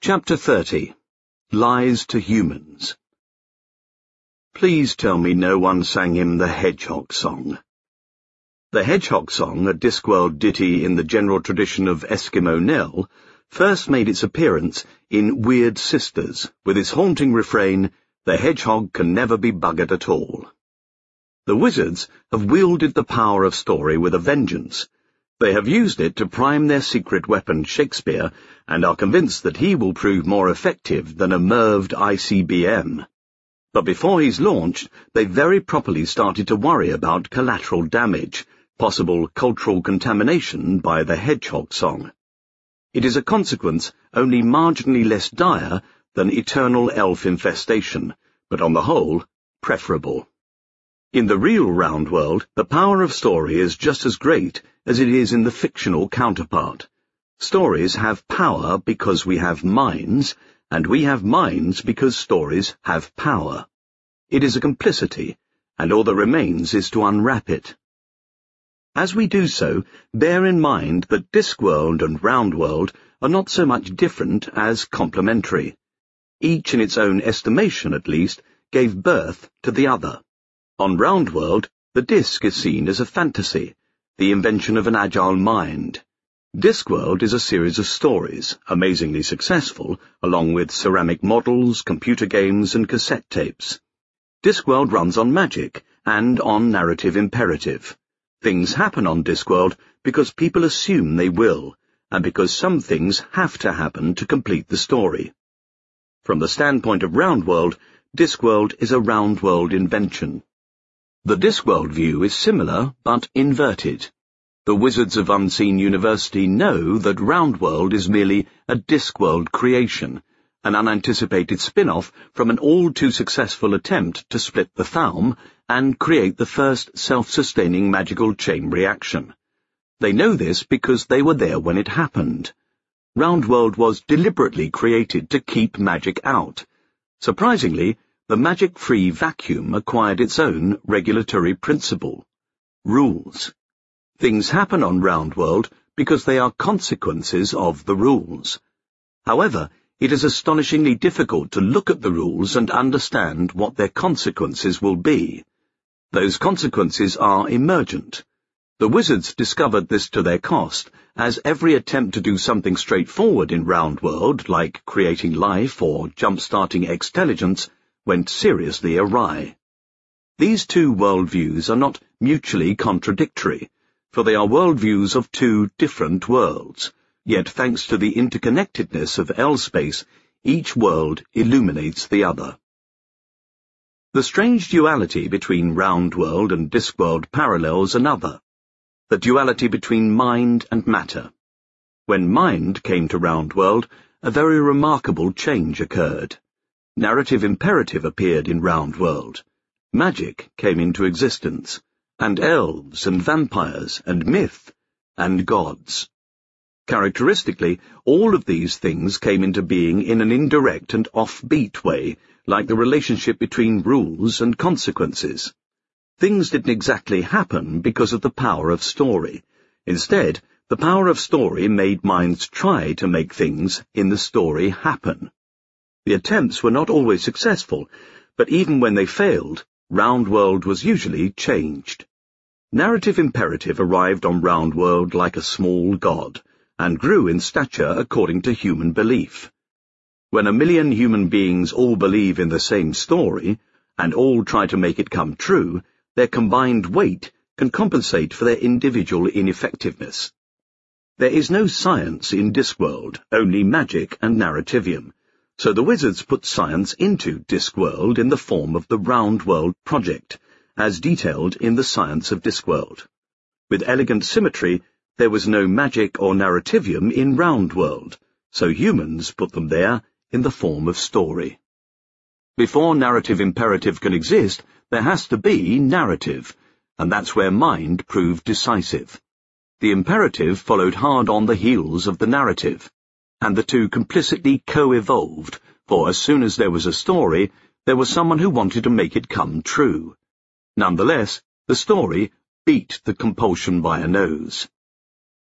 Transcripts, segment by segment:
Chapter 30. Lies to Humans. Please tell me no one sang him the Hedgehog Song. The Hedgehog Song, a Discworld ditty in the general tradition of Eskimo Nell, first made its appearance in Weird Sisters, with its haunting refrain, "The hedgehog can never be buggered at all." The wizards have wielded the power of story with a vengeance. They have used it to prime their secret weapon Shakespeare, and are convinced that he will prove more effective than a merved ICBM. But before he's launched, they very properly started to worry about collateral damage, possible cultural contamination by the Hedgehog Song. It is a consequence only marginally less dire than eternal elf infestation, but on the whole, preferable. In the real round world, the power of story is just as great as it is in the fictional counterpart. Stories have power because we have minds, and we have minds because stories have power. It is a complicity, and all that remains is to unwrap it. As we do so, bear in mind that Discworld and Roundworld are not so much different as complementary. Each, in its own estimation at least, gave birth to the other. On Roundworld, the disc is seen as a fantasy, the invention of an agile mind. Discworld is a series of stories, amazingly successful, along with ceramic models, computer games, and cassette tapes. Discworld runs on magic and on narrative imperative. Things happen on Discworld because people assume they will, and because some things have to happen to complete the story. From the standpoint of Roundworld, Discworld is a Roundworld invention. The Discworld view is similar, but inverted. The Wizards of Unseen University know that Roundworld is merely a Discworld creation, an unanticipated spin-off from an all-too-successful attempt to split the Thaum and create the first self-sustaining magical chain reaction. They know this because they were there when it happened. Roundworld was deliberately created to keep magic out. Surprisingly, the magic-free vacuum acquired its own regulatory principle: rules. Things happen on Roundworld because they are consequences of the rules. However, it is astonishingly difficult to look at the rules and understand what their consequences will be. Those consequences are emergent. The wizards discovered this to their cost, as every attempt to do something straightforward in Roundworld, like creating life or jump-starting extelligence, went seriously awry. These two worldviews are not mutually contradictory, for they are worldviews of two different worlds, yet thanks to the interconnectedness of L-space, each world illuminates the other. The strange duality between Roundworld and Discworld parallels another, the duality between mind and matter. When mind came to Roundworld, a very remarkable change occurred. Narrative imperative appeared in Roundworld. Magic came into existence, and elves and vampires and myth and gods. Characteristically, all of these things came into being in an indirect and offbeat way, like the relationship between rules and consequences. Things didn't exactly happen because of the power of story. Instead, the power of story made minds try to make things in the story happen. The attempts were not always successful, but even when they failed, Roundworld was usually changed. Narrative imperative arrived on Roundworld like a small god, and grew in stature according to human belief. When 1,000,000 human beings all believe in the same story, and all try to make it come true, their combined weight can compensate for their individual ineffectiveness. There is no science in Discworld, only magic and narrativium. So the wizards put science into Discworld in the form of the Roundworld Project, as detailed in the Science of Discworld. With elegant symmetry, there was no magic or narrativium in Roundworld, so humans put them there in the form of story. Before narrative imperative can exist, there has to be narrative, and that's where mind proved decisive. The imperative followed hard on the heels of the narrative, and the two complicitly co-evolved, for as soon as there was a story, there was someone who wanted to make it come true. Nonetheless, the story beat the compulsion by a nose.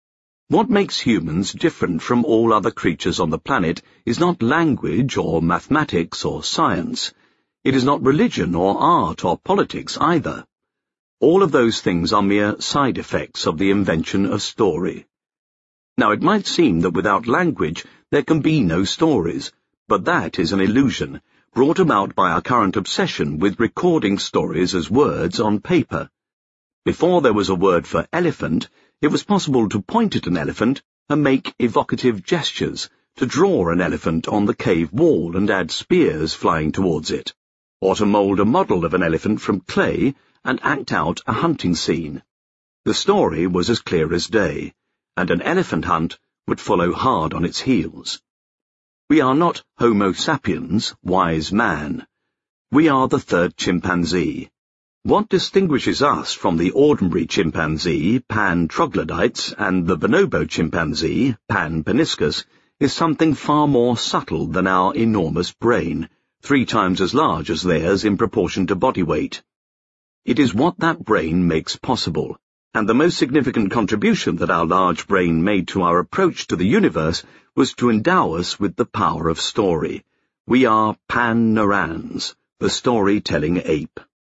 What makes humans different from all other creatures on the planet is not language or mathematics or science. It is not religion or art or politics either. All of those things are mere side effects of the invention of story. Now, it might seem that without language there can be no stories, but that is an illusion, brought about by our current obsession with recording stories as words on paper. Before there was a word for elephant, it was possible to point at an elephant and make evocative gestures, to draw an elephant on the cave wall and add spears flying towards it, or to mould a model of an elephant from clay and act out a hunting scene. The story was as clear as day, and an elephant hunt would follow hard on its heels. We are not Homo sapiens, wise man. We are the third chimpanzee. What distinguishes us from the ordinary chimpanzee, Pan troglodytes, and the bonobo chimpanzee, Pan peniscus, is something far more subtle than our enormous brain, 3 times as large as theirs in proportion to body weight. It is what that brain makes possible, and the most significant contribution that our large brain made to our approach to the universe was to endow us with the power of story. We are Pan-Narans, the storytelling ape.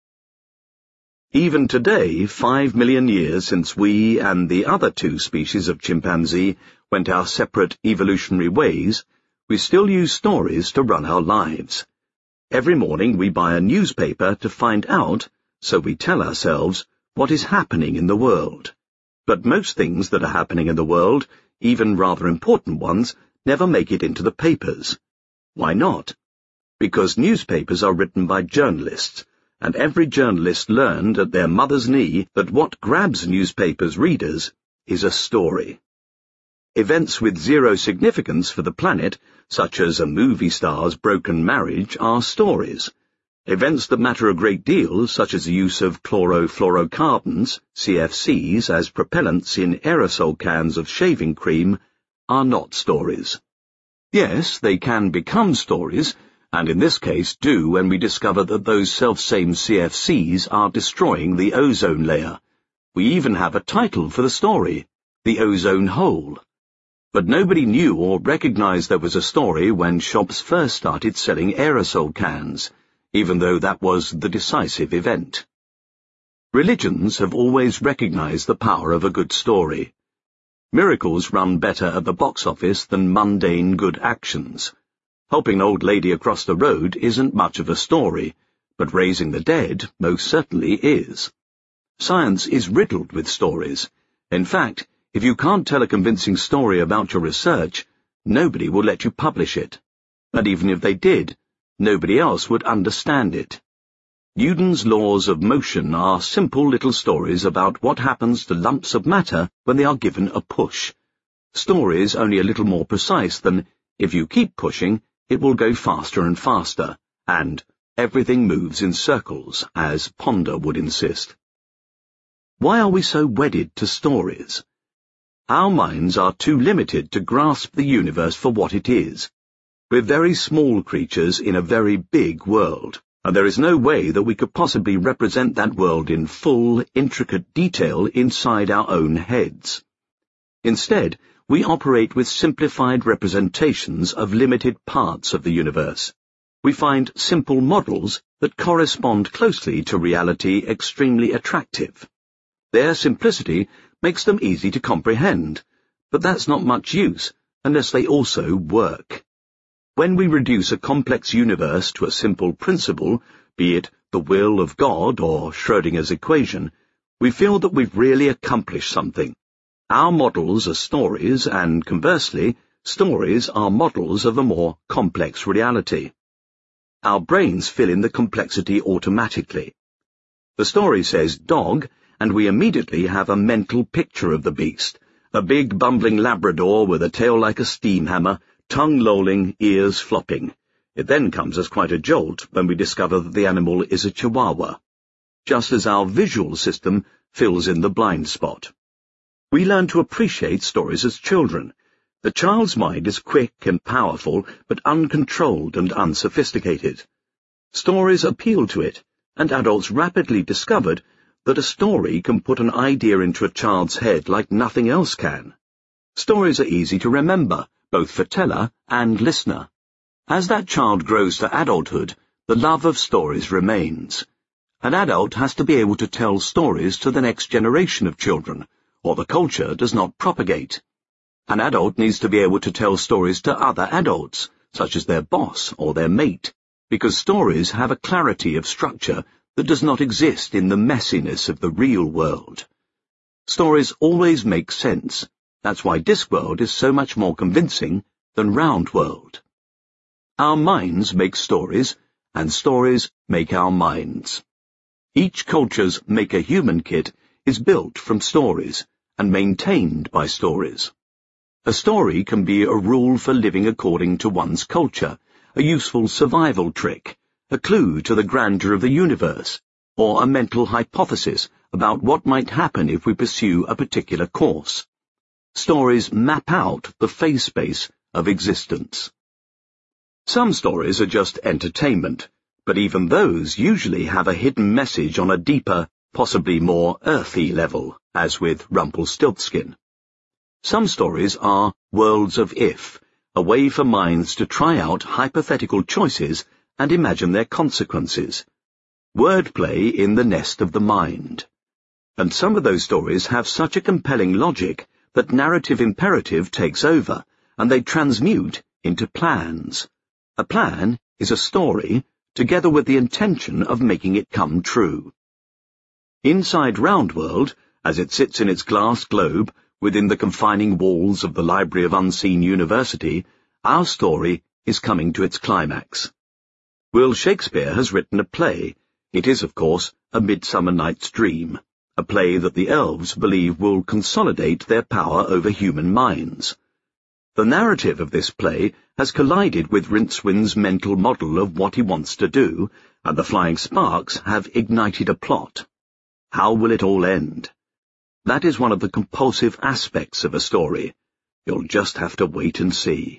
Even today, 5 million years since we and the other 2 species of chimpanzee went our separate evolutionary ways, we still use stories to run our lives. Every morning we buy a newspaper to find out, so we tell ourselves, what is happening in the world. But most things that are happening in the world, even rather important ones, never make it into the papers. Why not? Because newspapers are written by journalists, and every journalist learned at their mother's knee that what grabs newspapers' readers is a story. Events with zero significance for the planet, such as a movie star's broken marriage, are stories. Events that matter a great deal, such as the use of chlorofluorocarbons, CFCs, as propellants in aerosol cans of shaving cream, are not stories. Yes, they can become stories, and in this case do when we discover that those selfsame CFCs are destroying the ozone layer. We even have a title for the story, The Ozone Hole. But nobody knew or recognized there was a story when shops first started selling aerosol cans, even though that was the decisive event. Religions have always recognized the power of a good story. Miracles run better at the box office than mundane good actions. Helping an old lady across the road isn't much of a story, but raising the dead most certainly is. Science is riddled with stories. In fact, if you can't tell a convincing story about your research, nobody will let you publish it. And even if they did, nobody else would understand it. Newton's laws of motion are simple little stories about what happens to lumps of matter when they are given a push. Stories only a little more precise than, if you keep pushing, it will go faster and faster, and everything moves in circles, as Ponder would insist. Why are we so wedded to stories? Our minds are too limited to grasp the universe for what it is. We're very small creatures in a very big world, and there is no way that we could possibly represent that world in full, intricate detail inside our own heads. Instead, we operate with simplified representations of limited parts of the universe. We find simple models that correspond closely to reality extremely attractive. Their simplicity makes them easy to comprehend, but that's not much use unless they also work. When we reduce a complex universe to a simple principle, be it the will of God or Schrödinger's equation, we feel that we've really accomplished something. Our models are stories, and conversely, stories are models of a more complex reality. Our brains fill in the complexity automatically. The story says dog, and we immediately have a mental picture of the beast, a big bumbling Labrador with a tail like a steam hammer, tongue lolling, ears flopping. It then comes as quite a jolt when we discover that the animal is a chihuahua, just as our visual system fills in the blind spot. We learn to appreciate stories as children. The child's mind is quick and powerful, but uncontrolled and unsophisticated. Stories appeal to it, and adults rapidly discovered that a story can put an idea into a child's head like nothing else can. Stories are easy to remember, both for teller and listener. As that child grows to adulthood, the love of stories remains. An adult has to be able to tell stories to the next generation of children, or the culture does not propagate. An adult needs to be able to tell stories to other adults, such as their boss or their mate, because stories have a clarity of structure that does not exist in the messiness of the real world. Stories always make sense. That's why Discworld is so much more convincing than Roundworld. Our minds make stories, and stories make our minds. Each culture's Make a Human kit is built from stories and maintained by stories. A story can be a rule for living according to one's culture, a useful survival trick, a clue to the grandeur of the universe, or a mental hypothesis about what might happen if we pursue a particular course. Stories map out the phase space of existence. Some stories are just entertainment, but even those usually have a hidden message on a deeper, possibly more earthy level, as with Rumpelstiltskin. Some stories are worlds of if, a way for minds to try out hypothetical choices and imagine their consequences. Wordplay in the nest of the mind. And some of those stories have such a compelling logic that narrative imperative takes over, and they transmute into plans. A plan is a story, together with the intention of making it come true. Inside Roundworld, as it sits in its glass globe, within the confining walls of the Library of Unseen University, our story is coming to its climax. Will Shakespeare has written a play. It is, of course, A Midsummer Night's Dream, a play that the elves believe will consolidate their power over human minds. The narrative of this play has collided with Rincewind's mental model of what he wants to do, and the flying sparks have ignited a plot. How will it all end? That is one of the compulsive aspects of a story. You'll just have to wait and see.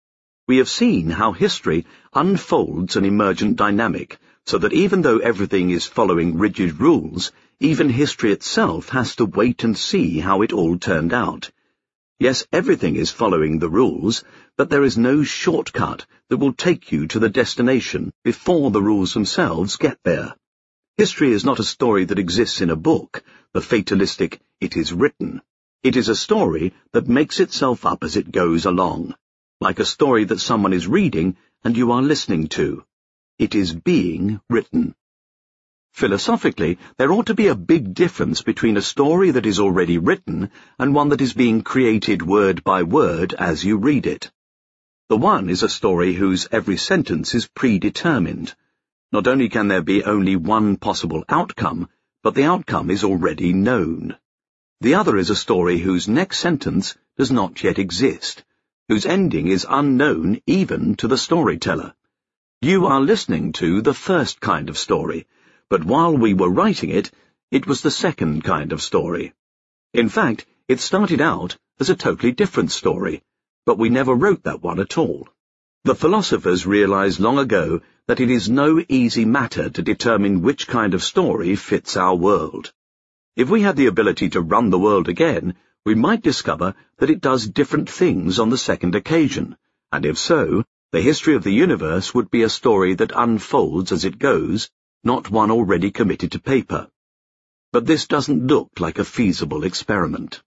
We have seen how history unfolds an emergent dynamic, so that even though everything is following rigid rules, even history itself has to wait and see how it all turned out. Yes, everything is following the rules, but there is no shortcut that will take you to the destination before the rules themselves get there. History is not a story that exists in a book, the fatalistic "it is written." It is a story that makes itself up as it goes along, like a story that someone is reading and you are listening to. It is being written. Philosophically, there ought to be a big difference between a story that is already written and one that is being created word by word as you read it. The one is a story whose every sentence is predetermined. Not only can there be only one possible outcome, but the outcome is already known. The other is a story whose next sentence does not yet exist, whose ending is unknown even to the storyteller. You are listening to the first kind of story, but while we were writing it, it was the second kind of story. In fact, it started out as a totally different story, but we never wrote that one at all. The philosophers realized long ago that it is no easy matter to determine which kind of story fits our world. If we had the ability to run the world again, we might discover that it does different things on the second occasion, and if so, the history of the universe would be a story that unfolds as it goes, not one already committed to paper. But this doesn't look like a feasible experiment.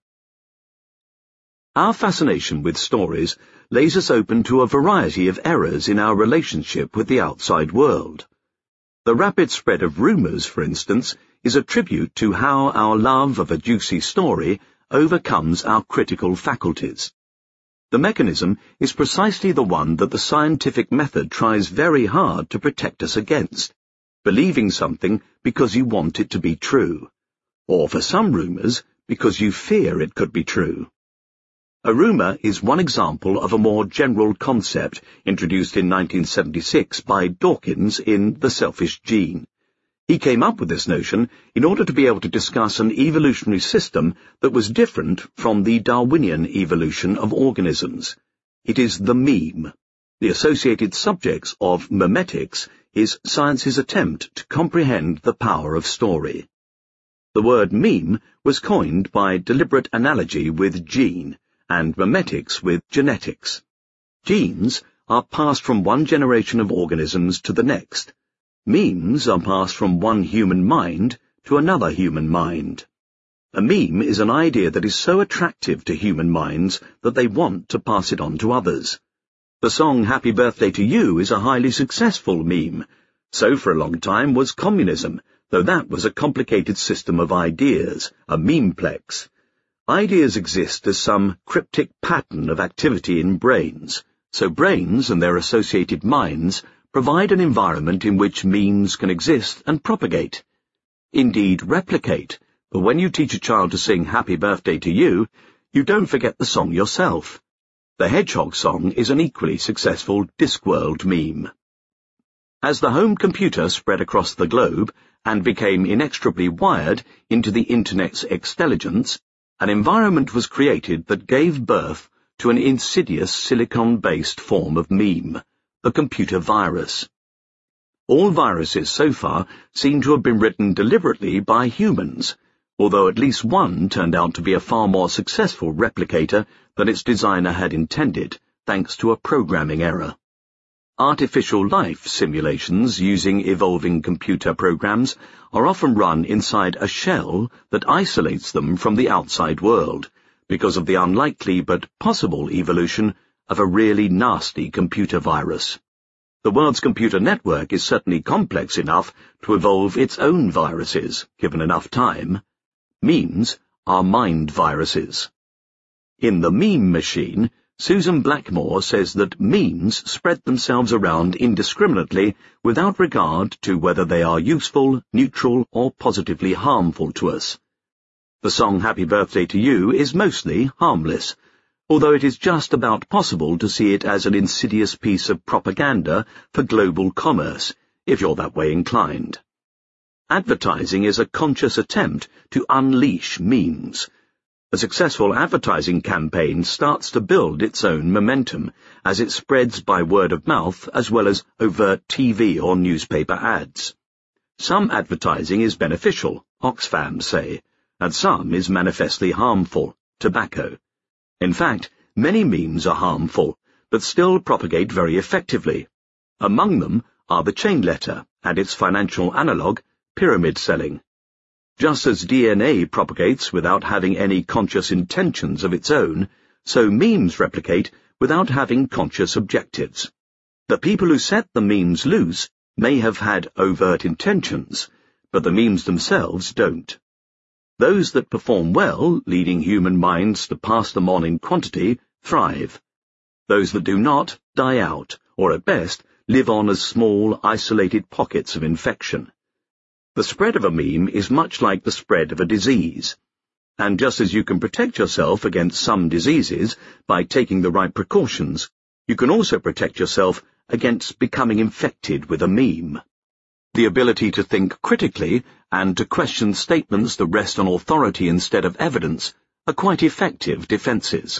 Our fascination with stories lays us open to a variety of errors in our relationship with the outside world. The rapid spread of rumors, for instance, is a tribute to how our love of a juicy story overcomes our critical faculties. The mechanism is precisely the one that the scientific method tries very hard to protect us against, believing something because you want it to be true, or for some rumors, because you fear it could be true. A rumor is one example of a more general concept introduced in 1976 by Dawkins in The Selfish Gene. He came up with this notion in order to be able to discuss an evolutionary system that was different from the Darwinian evolution of organisms. It is the meme. The associated subjects of memetics is science's attempt to comprehend the power of story. The word meme was coined by deliberate analogy with gene, and memetics with genetics. Genes are passed from one generation of organisms to the next. Memes are passed from one human mind to another human mind. A meme is an idea that is so attractive to human minds that they want to pass it on to others. The song Happy Birthday to You is a highly successful meme. So for a long time was communism, though that was a complicated system of ideas, a memeplex. Ideas exist as some cryptic pattern of activity in brains, so brains and their associated minds provide an environment in which memes can exist and propagate. Indeed, replicate. But when you teach a child to sing Happy Birthday to You, you don't forget the song yourself. The Hedgehog song is an equally successful Discworld meme. As the home computer spread across the globe and became inextricably wired into the Internet's extelligence, an environment was created that gave birth to an insidious silicon-based form of meme, the computer virus. All viruses so far seem to have been written deliberately by humans, although at least one turned out to be a far more successful replicator than its designer had intended, thanks to a programming error. Artificial life simulations using evolving computer programs are often run inside a shell that isolates them from the outside world, because of the unlikely but possible evolution of a really nasty computer virus. The world's computer network is certainly complex enough to evolve its own viruses, given enough time. Memes are mind viruses. In The Meme Machine, Susan Blackmore says that memes spread themselves around indiscriminately without regard to whether they are useful, neutral, or positively harmful to us. The song Happy Birthday to You is mostly harmless, although it is just about possible to see it as an insidious piece of propaganda for global commerce, if you're that way inclined. Advertising is a conscious attempt to unleash memes. A successful advertising campaign starts to build its own momentum as it spreads by word of mouth as well as overt TV or newspaper ads. Some advertising is beneficial, Oxfam say, and some is manifestly harmful, tobacco. In fact, many memes are harmful, but still propagate very effectively. Among them are the chain letter and its financial analogue, pyramid selling. Just as DNA propagates without having any conscious intentions of its own, so memes replicate without having conscious objectives. The people who set the memes loose may have had overt intentions, but the memes themselves don't. Those that perform well, leading human minds to pass them on in quantity, thrive. Those that do not die out, or at best live on as small, isolated pockets of infection. The spread of a meme is much like the spread of a disease. And just as you can protect yourself against some diseases by taking the right precautions, you can also protect yourself against becoming infected with a meme. The ability to think critically and to question statements that rest on authority instead of evidence are quite effective defenses.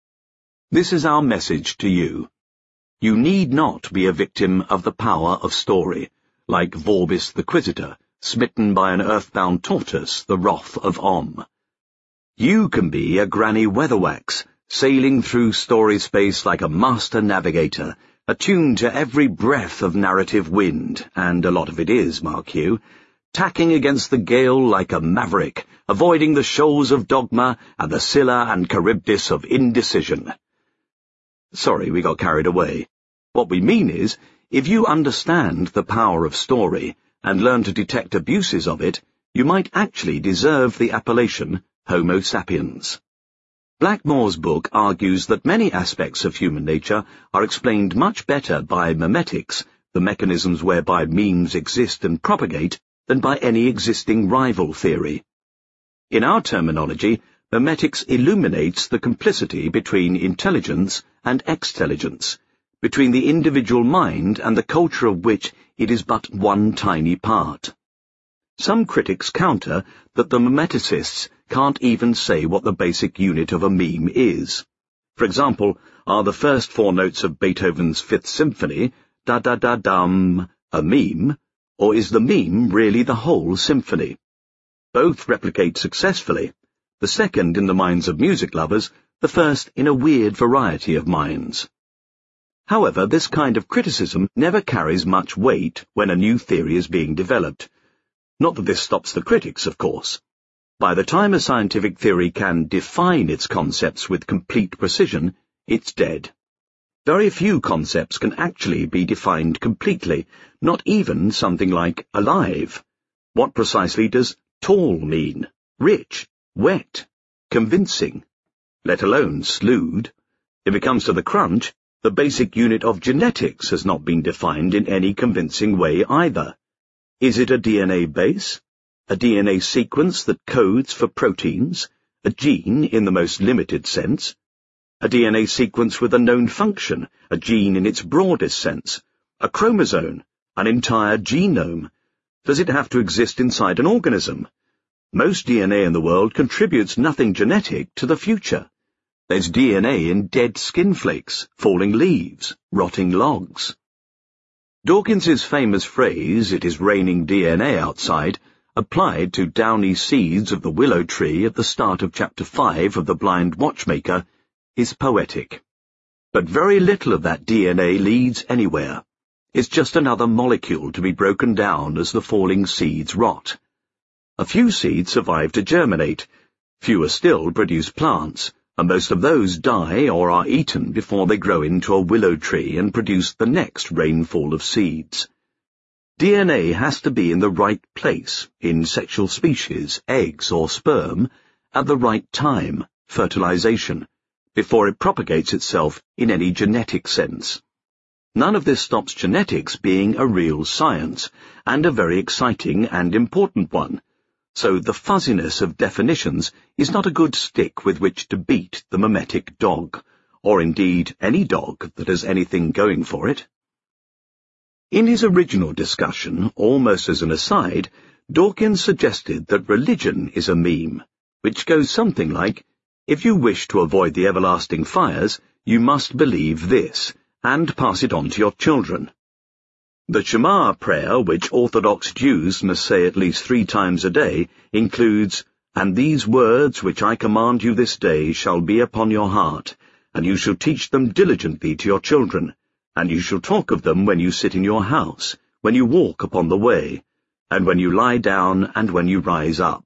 This is our message to you. You need not be a victim of the power of story, like Vorbis the Quisitor, smitten by an earthbound tortoise, the wrath of Om. You can be a Granny Weatherwax, sailing through story space like a master navigator, attuned to every breath of narrative wind, and a lot of it is, mark you, tacking against the gale like a maverick, avoiding the shoals of dogma and the Scylla and Charybdis of indecision. Sorry, we got carried away. What we mean is, if you understand the power of story, and learn to detect abuses of it, you might actually deserve the appellation Homo sapiens. Blackmore's book argues that many aspects of human nature are explained much better by memetics, the mechanisms whereby memes exist and propagate, than by any existing rival theory. In our terminology, memetics illuminates the complicity between intelligence and extelligence, between the individual mind and the culture of which it is but one tiny part. Some critics counter that the memeticists can't even say what the basic unit of a meme is. For example, are the first 4 notes of Beethoven's Fifth Symphony, da-da-da-dum, a meme, or is the meme really the whole symphony? Both replicate successfully. The second in the minds of music lovers, the first in a weird variety of minds. However, this kind of criticism never carries much weight when a new theory is being developed. Not that this stops the critics, of course. By the time a scientific theory can define its concepts with complete precision, it's dead. Very few concepts can actually be defined completely, not even something like alive. What precisely does tall mean? Rich? Wet? Convincing? Let alone slewed? If it comes to the crunch, the basic unit of genetics has not been defined in any convincing way either. Is it a DNA base? A DNA sequence that codes for proteins? A gene in the most limited sense? A DNA sequence with a known function, a gene in its broadest sense? A chromosome? An entire genome? Does it have to exist inside an organism? Most DNA in the world contributes nothing genetic to the future. There's DNA in dead skin flakes, falling leaves, rotting logs. Dawkins's famous phrase, "It is raining DNA outside," applied to downy seeds of the willow tree at the start of Chapter 5 of The Blind Watchmaker, is poetic. But very little of that DNA leads anywhere. It's just another molecule to be broken down as the falling seeds rot. A few seeds survive to germinate, fewer still produce plants, and most of those die or are eaten before they grow into a willow tree and produce the next rainfall of seeds. DNA has to be in the right place, in sexual species, eggs or sperm, at the right time, fertilization, before it propagates itself in any genetic sense. None of this stops genetics being a real science, and a very exciting and important one, so the fuzziness of definitions is not a good stick with which to beat the mimetic dog, or indeed any dog that has anything going for it. In his original discussion, almost as an aside, Dawkins suggested that religion is a meme, which goes something like, if you wish to avoid the everlasting fires, you must believe this, and pass it on to your children. The Shema prayer, which Orthodox Jews must say at least 3 times a day, includes, "And these words which I command you this day shall be upon your heart, and you shall teach them diligently to your children, and you shall talk of them when you sit in your house, when you walk upon the way, and when you lie down and when you rise up."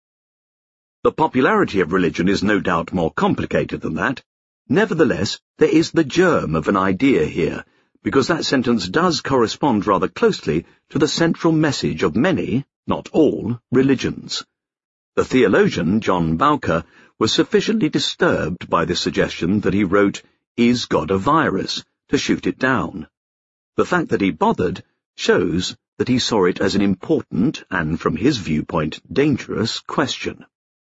The popularity of religion is no doubt more complicated than that. Nevertheless, there is the germ of an idea here, because that sentence does correspond rather closely to the central message of many, not all, religions. The theologian John Bowker was sufficiently disturbed by the suggestion that he wrote, "Is God a virus?" to shoot it down. The fact that he bothered shows that he saw it as an important, and from his viewpoint dangerous, question.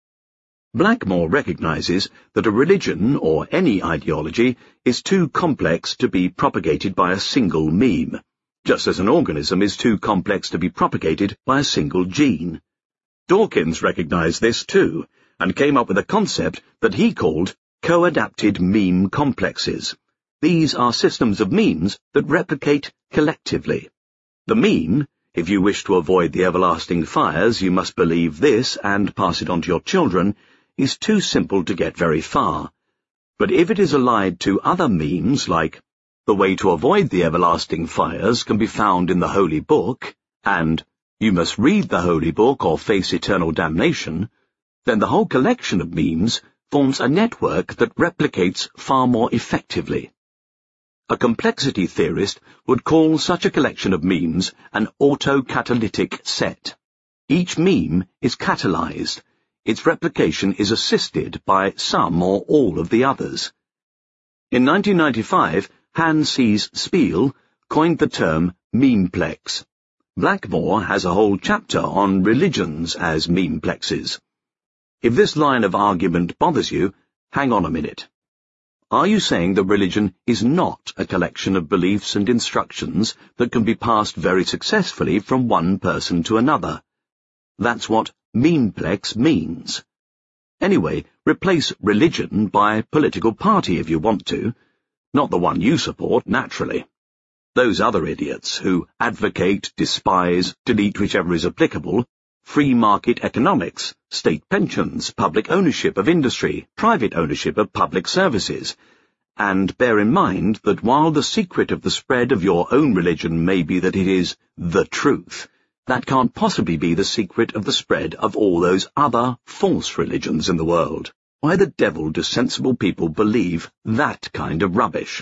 Blackmore recognizes that a religion, or any ideology, is too complex to be propagated by a single meme, just as an organism is too complex to be propagated by a single gene. Dawkins recognized this too, and came up with a concept that he called co-adapted meme complexes. These are systems of memes that replicate collectively. The meme, "If you wish to avoid the everlasting fires, you must believe this and pass it on to your children," is too simple to get very far. But if it is allied to other memes like, "The way to avoid the everlasting fires can be found in the Holy Book," and "You must read the Holy Book or face eternal damnation," then the whole collection of memes forms a network that replicates far more effectively. A complexity theorist would call such a collection of memes an autocatalytic set. Each meme is catalyzed. Its replication is assisted by some or all of the others. In 1995, Hans Sees Spiel coined the term memeplex. Blackmore has a whole chapter on religions as memeplexes. If this line of argument bothers you, hang on a minute. Are you saying that religion is not a collection of beliefs and instructions that can be passed very successfully from one person to another? That's what memeplex means. Anyway, replace religion by political party if you want to. Not the one you support, naturally. Those other idiots who advocate, despise, delete whichever is applicable, free market economics, state pensions, public ownership of industry, private ownership of public services. And bear in mind that while the secret of the spread of your own religion may be that it is the truth, that can't possibly be the secret of the spread of all those other false religions in the world. Why the devil do sensible people believe that kind of rubbish?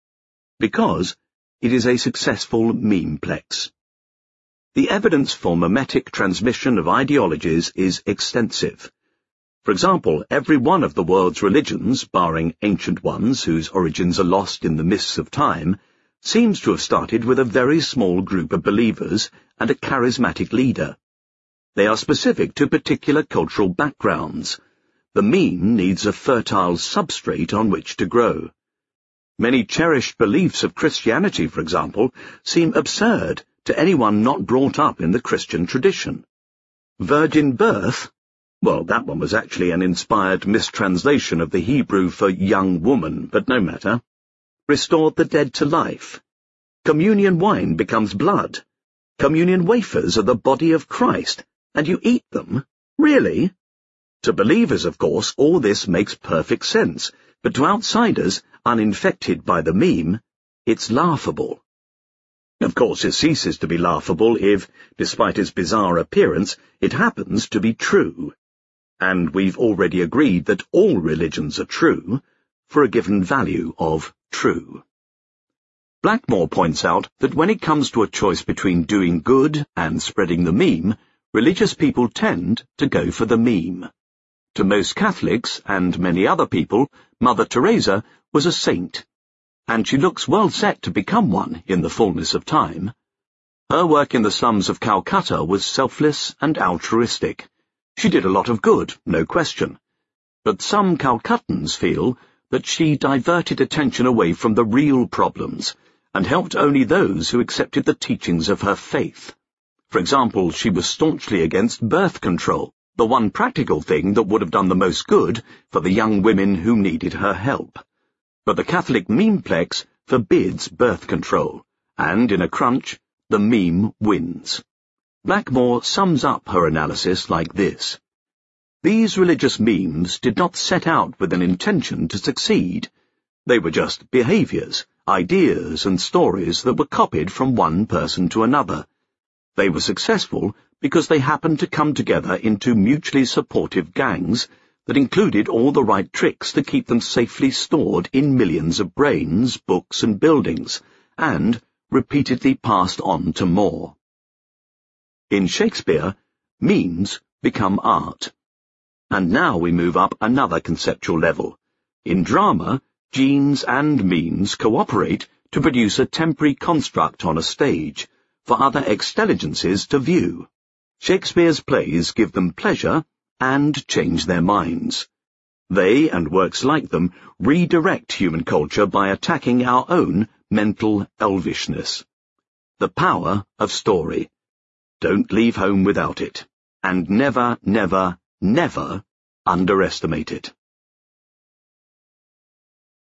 Because it is a successful memeplex. The evidence for mimetic transmission of ideologies is extensive. For example, every one of the world's religions, barring ancient ones whose origins are lost in the mists of time, seems to have started with a very small group of believers and a charismatic leader. They are specific to particular cultural backgrounds. The meme needs a fertile substrate on which to grow. Many cherished beliefs of Christianity, for example, seem absurd to anyone not brought up in the Christian tradition. Virgin birth? Well, that one was actually an inspired mistranslation of the Hebrew for young woman, but no matter. Restored the dead to life. Communion wine becomes blood. Communion wafers are the body of Christ, and you eat them? Really? To believers, of course, all this makes perfect sense, but to outsiders, uninfected by the meme, it's laughable. Of course, it ceases to be laughable if, despite its bizarre appearance, it happens to be true. And we've already agreed that all religions are true, for a given value of true. Blackmore points out that when it comes to a choice between doing good and spreading the meme, religious people tend to go for the meme. To most Catholics, and many other people, Mother Teresa was a saint, and she looks well set to become one in the fullness of time. Her work in the slums of Calcutta was selfless and altruistic. She did a lot of good, no question. But some Calcuttans feel that she diverted attention away from the real problems and helped only those who accepted the teachings of her faith. For example, she was staunchly against birth control, the one practical thing that would have done the most good for the young women who needed her help. But the Catholic memeplex forbids birth control, and in a crunch, the meme wins. Blackmore sums up her analysis like this. These religious memes did not set out with an intention to succeed. They were just behaviors, ideas, and stories that were copied from one person to another. They were successful because they happened to come together into mutually supportive gangs that included all the right tricks to keep them safely stored in millions of brains, books, and buildings, and repeatedly passed on to more. In Shakespeare, memes become art. And now we move up another conceptual level. In drama, genes and memes cooperate to produce a temporary construct on a stage, for other extelligences to view. Shakespeare's plays give them pleasure and change their minds. They, and works like them, redirect human culture by attacking our own mental elvishness. The power of story. Don't leave home without it, and never, never, never underestimate it.